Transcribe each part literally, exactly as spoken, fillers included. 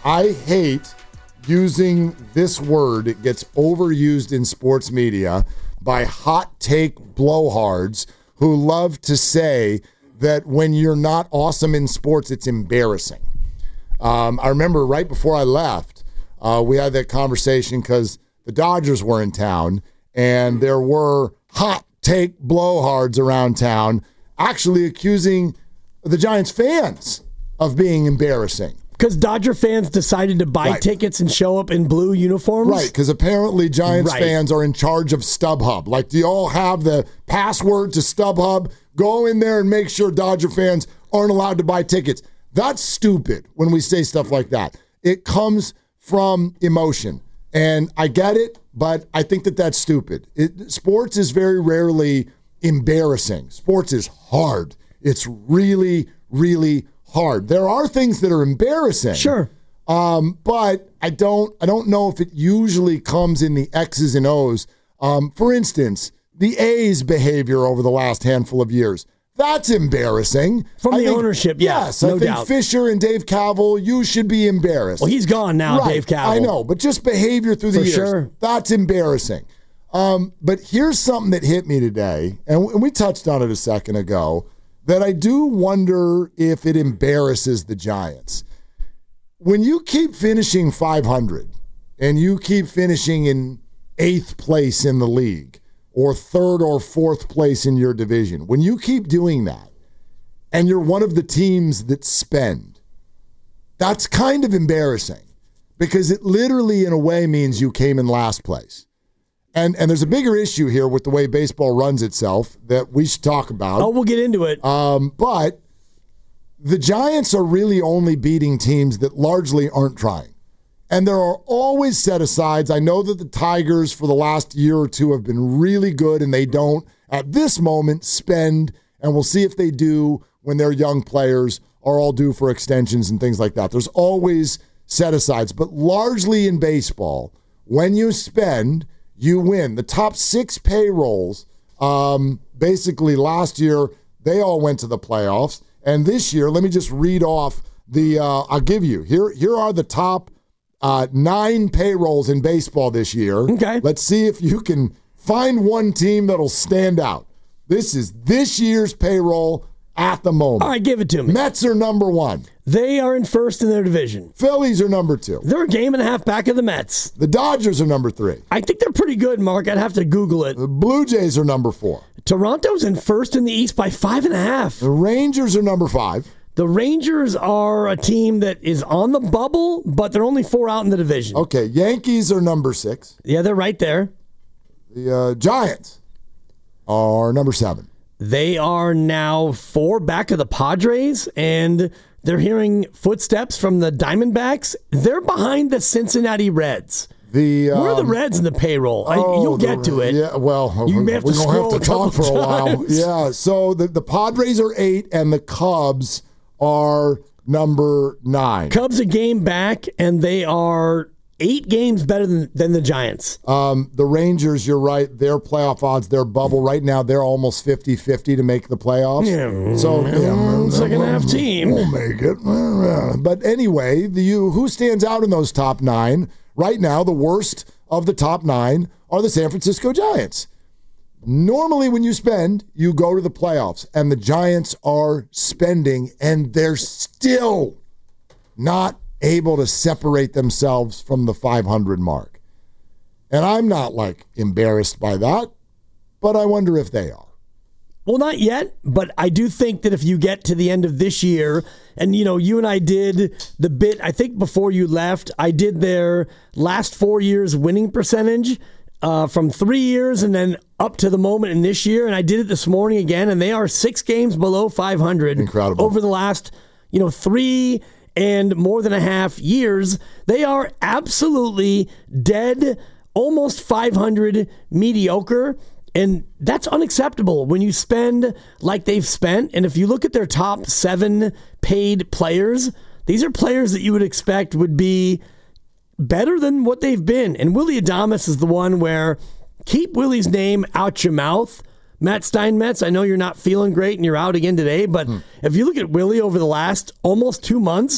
I hate using this word. It gets overused in sports media by hot take blowhards who love to say that when you're not awesome in sports, it's embarrassing. Um, I remember right before I left, uh, we had that conversation because the Dodgers were in town, and there were hot take blowhards around town actually accusing the Giants fans of being embarrassing. Because Dodger fans decided to buy right. tickets and show up in blue uniforms? Right, because apparently Giants right. fans are in charge of StubHub. Like, do you all have the password to StubHub? Go in there and make sure Dodger fans aren't allowed to buy tickets. That's stupid when we say stuff like that. It comes from emotion. And I get it, but I think that that's stupid. It, sports is very rarely embarrassing. Sports is hard. It's really, really hard. There are things that are embarrassing. Sure. Um, but I don't I don't know if it usually comes in the X's and O's. Um, for instance, the A's behavior over the last handful of years. That's embarrassing. From I the think, ownership, yeah, yes. no I think doubt. Fisher and Dave Kaval, you should be embarrassed. Well, he's gone now, right. Dave Kaval. I know, but just behavior through the For years. sure. That's embarrassing. Um, but here's something that hit me today, and we touched on it a second ago, that I do wonder if it embarrasses the Giants. When you keep finishing five hundred and you keep finishing in eighth place in the league or third or fourth place in your division, when you keep doing that and you're one of the teams that spend, that's kind of embarrassing because it literally in a way means you came in last place. And and there's a bigger issue here with the way baseball runs itself that we should talk about. Oh, we'll get into it. Um, but the Giants are really only beating teams that largely aren't trying. And there are always set-asides. I know that the Tigers for the last year or two have been really good, and they don't, at this moment, spend, and we'll see if they do when their young players are all due for extensions and things like that. There's always set-asides. But largely in baseball, when you spend, you win. The top six payrolls, um, basically last year, they all went to the playoffs. And this year, let me just read off the, uh, I'll give you, here Here are the top uh, nine payrolls in baseball this year. Okay. Let's see if you can find one team that'll stand out. This is this year's payroll at the moment. All right, give it to me. Mets are number one. They are in first in their division. Phillies are number two. They're a game and a half back of the Mets. The Dodgers are number three. I think they're pretty good, Mark. I'd have to Google it. The Blue Jays are number four. Toronto's in first in the East by five and a half. The Rangers are number five. The Rangers are a team that is on the bubble, but they're only four out in the division. Okay, Yankees are number six. Yeah, they're right there. The uh, Giants are number seven. They are now four back of the Padres, and they're hearing footsteps from the Diamondbacks. They're behind the Cincinnati Reds. The, um, Where are the Reds in the payroll? I, oh, you'll the, get to it. Yeah, well, you may have we're to going to have to talk for a while. times. Yeah, so the, the Padres are eight, and the Cubs are number nine. Cubs a game back, and they are eight games better than, than the Giants. Um, the Rangers, you're right, their playoff odds, their bubble right now, they're almost fifty-fifty to make the playoffs. Yeah, so yeah, second half team. We'll make it. But anyway, the you who stands out in those top nine right now? The worst of the top nine are the San Francisco Giants. Normally, when you spend, you go to the playoffs, and the Giants are spending, and they're still not able to separate themselves from the five hundred mark. And I'm not, like, embarrassed by that, but I wonder if they are. Well, not yet, but I do think that if you get to the end of this year, and, you know, you and I did the bit, I think before you left, I did their last four years winning percentage uh, from three years and then up to the moment in this year, and I did it this morning again, and they are six games below five hundred. Incredible. Over the last, you know, three and more than a half years. They are absolutely dead, almost five hundred mediocre. And that's unacceptable when you spend like they've spent. And if you look at their top seven paid players, these are players that you would expect would be better than what they've been. And Willy Adames is the one where keep Willie's name out your mouth. Matt Steinmetz, I know you're not feeling great and you're out again today, but hmm. if you look at Willie over the last almost two months,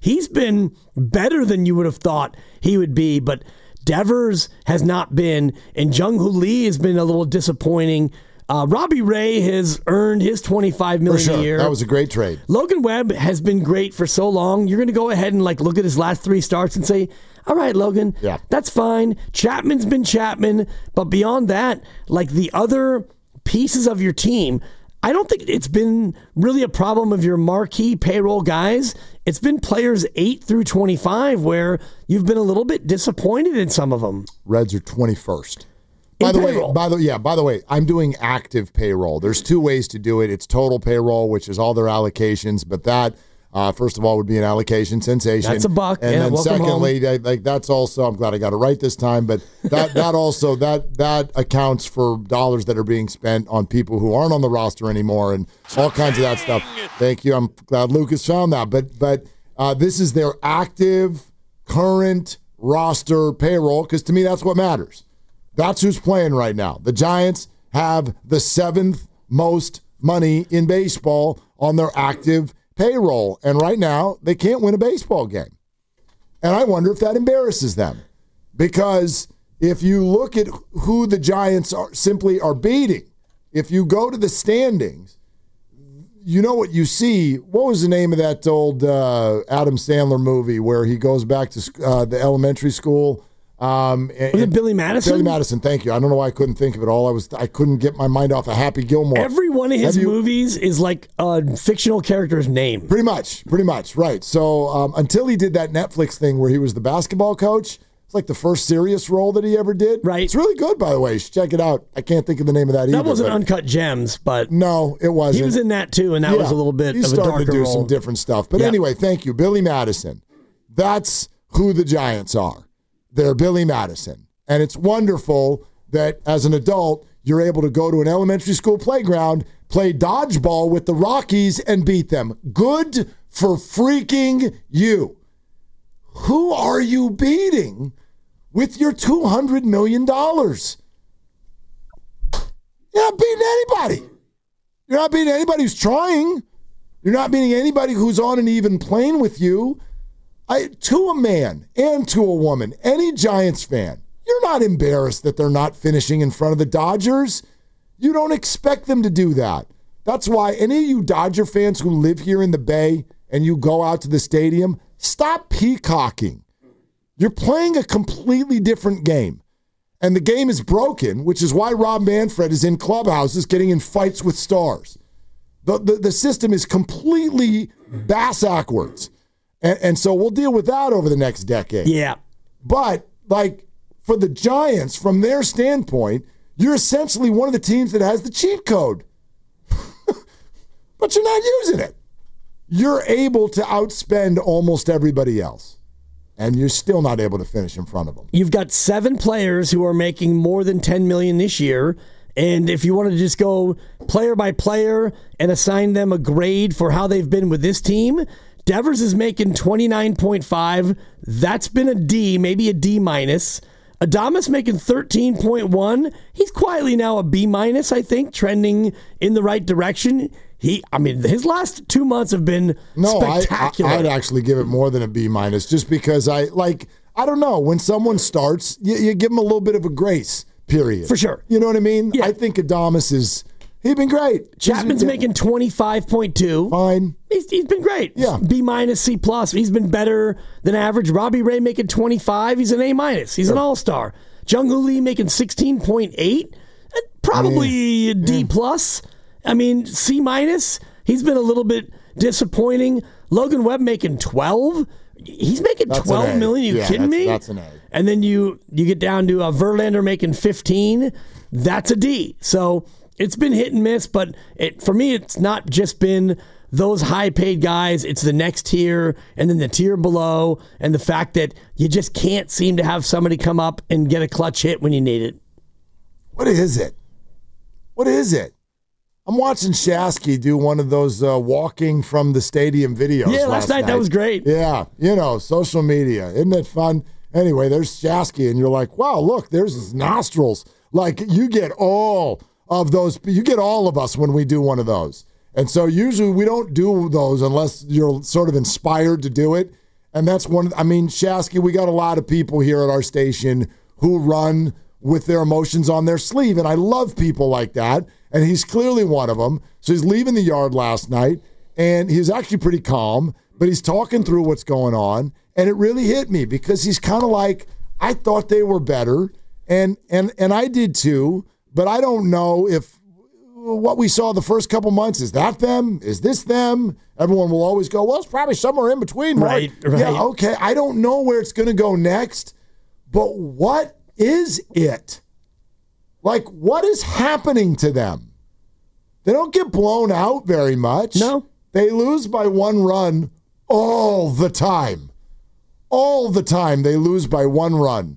he's been better than you would have thought he would be, but Devers has not been, and Jung-Hoo Lee has been a little disappointing. Uh, Robbie Ray has earned his twenty-five million dollars sure. a year. That was a great trade. Logan Webb has been great for so long. You're going to go ahead and like look at his last three starts and say, all right, Logan, yeah. that's fine. Chapman's been Chapman. But beyond that, like the other pieces of your team, I don't think it's been really a problem of your marquee payroll guys. It's been players eight through twenty-five where you've been a little bit disappointed in some of them. Reds are twenty-first. By the payroll. way, by the yeah, by the way, I'm doing active payroll. There's two ways to do it. It's total payroll, which is all their allocations, but that uh, first of all would be an allocation sensation. That's a buck. And yeah, then secondly, home. like that's also I'm glad I got it right this time, but that that also that that accounts for dollars that are being spent on people who aren't on the roster anymore and all kinds of that stuff. Thank you. I'm glad Lucas found that. But but uh, this is their active current roster payroll because to me that's what matters. That's who's playing right now. The Giants have the seventh most money in baseball on their active payroll. And right now, they can't win a baseball game. And I wonder if that embarrasses them. Because if you look at who the Giants are simply are beating, if you go to the standings, you know what you see. What was the name of that old uh, Adam Sandler movie where he goes back to uh, the elementary school? Um, was it Billy Madison? Billy Madison, thank you. I don't know why I couldn't think of it all. I was I couldn't get my mind off of Happy Gilmore. Every one of his you, movies is like a fictional character's name. Pretty much, pretty much, right. So um, until he did that Netflix thing where he was the basketball coach, it's like the first serious role that he ever did. Right. It's really good, by the way. You should check it out. I can't think of the name of that, that either. That wasn't but, Uncut Gems, but no, it wasn't. He was in that too, and that yeah, was a little bit he's of a darker starting to do role. some different stuff. But yeah. anyway, thank you. Billy Madison. That's who the Giants are. They're Billy Madison. And it's wonderful that as an adult, you're able to go to an elementary school playground, play dodgeball with the Rockies, and beat them. Good for freaking you. Who are you beating with your two hundred million dollars? You're not beating anybody. You're not beating anybody who's trying. You're not beating anybody who's on an even plane with you. I, to a man and to a woman, any Giants fan, you're not embarrassed that they're not finishing in front of the Dodgers. You don't expect them to do that. That's why any of you Dodger fans who live here in the Bay and you go out to the stadium, stop peacocking. You're playing a completely different game. And the game is broken, which is why Rob Manfred is in clubhouses getting in fights with stars. The, the, the system is completely bass-ackwards. And, and so we'll deal with that over the next decade. Yeah. But, like, for the Giants, from their standpoint, you're essentially one of the teams that has the cheat code. But you're not using it. You're able to outspend almost everybody else. And you're still not able to finish in front of them. You've got seven players who are making more than ten million dollars this year. And if you want to just go player by player and assign them a grade for how they've been with this team, Devers is making twenty-nine point five. That's been a D, maybe a D minus. Adames making thirteen point one. He's quietly now a B minus, I think, trending in the right direction. He, I mean, his last two months have been no, spectacular. I, I, I'd actually give it more than a B minus, just because I like. I don't know, when someone starts, you, you give them a little bit of a grace period for sure. You know what I mean? Yeah. I think Adames is. He's been great. Chapman's he's, making twenty-five point two. Fine. He's, he's been great. Yeah. B minus, C plus. He's been better than average. Robbie Ray making twenty-five. He's an A minus. He's sure. an all-star. Jung-Hoo Lee making sixteen point eight. Probably yeah. a D yeah. plus. I mean, C minus. He's been a little bit disappointing. Logan Webb making twelve. He's making that's twelve million. You yeah, kidding that's, me? That's an A. And then you you get down to uh, Verlander making fifteen. That's a D. So it's been hit and miss, but it, for me, it's not just been those high-paid guys. It's the next tier and then the tier below, and the fact that you just can't seem to have somebody come up and get a clutch hit when you need it. What is it? What is it? I'm watching Shasky do one of those uh, walking from the stadium videos. Yeah, last, last night, night that was great. Yeah, you know, social media. Isn't it fun? Anyway, there's Shasky, and you're like, wow, look, there's his nostrils. Like, you get all of those. You get all of us when we do one of those. And so usually we don't do those unless you're sort of inspired to do it. And that's one, I mean, Shasky, we got a lot of people here at our station who run with their emotions on their sleeve. And I love people like that. And he's clearly one of them. So he's leaving the yard last night, and he's actually pretty calm, but he's talking through what's going on. And it really hit me because he's kind of like, I thought they were better. And, and, and I did too, but I don't know if what we saw the first couple months, is that them? Is this them? Everyone will always go, well, it's probably somewhere in between, right? Right. Yeah, okay. I don't know where it's going to go next, but what is it? Like, what is happening to them? They don't get blown out very much. No. They lose by one run all the time. All the time they lose by one run.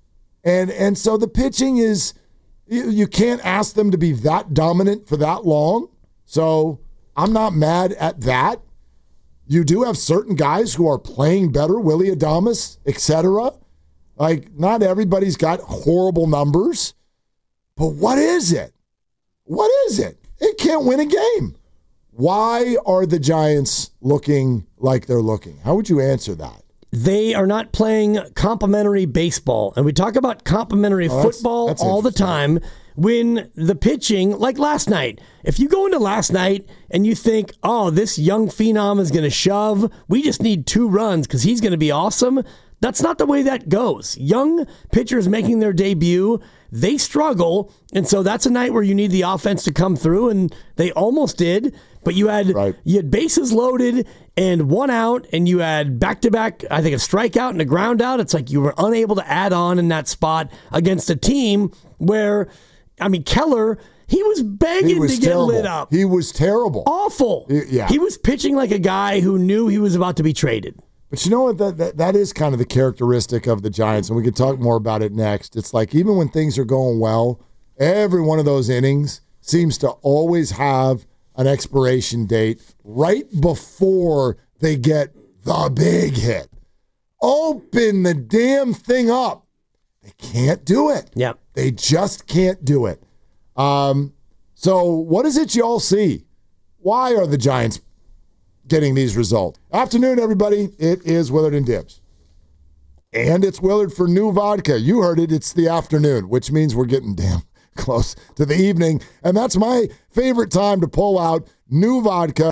And and so the pitching is, you, you can't ask them to be that dominant for that long. So I'm not mad at that. You do have certain guys who are playing better, Willy Adames, et cetera. Like, not everybody's got horrible numbers. But what is it? What is it? It can't win a game. Why are the Giants looking like they're looking? How would you answer that? They are not playing complimentary baseball. And we talk about complimentary oh, that's, football that's all the time when the pitching, like last night, if you go into last night and you think, oh, this young phenom is going to shove, we just need two runs because he's going to be awesome. That's not the way that goes. Young pitchers making their debut, they struggle. And so that's a night where you need the offense to come through, and they almost did. But you had right. you had bases loaded and one out, and you had back-to-back, I think, a strikeout and a ground out. It's like you were unable to add on in that spot against a team where, I mean, Keller, he was begging he was to terrible. get lit up. He was terrible. Awful. He, yeah. He was pitching like a guy who knew he was about to be traded. But you know what? That, that that is kind of the characteristic of the Giants, and we can talk more about it next. It's like even when things are going well, every one of those innings seems to always have an expiration date right before they get the big hit. Open the damn thing up. They can't do it. Yep. They just can't do it. Um, so what is it y'all see? Why are the Giants getting these results? Afternoon, everybody. It is Willard and Dibs. And it's Willard for New Vodka. You heard it. It's the afternoon, which means we're getting damn close to the evening. And that's my favorite time to pull out New Vodka.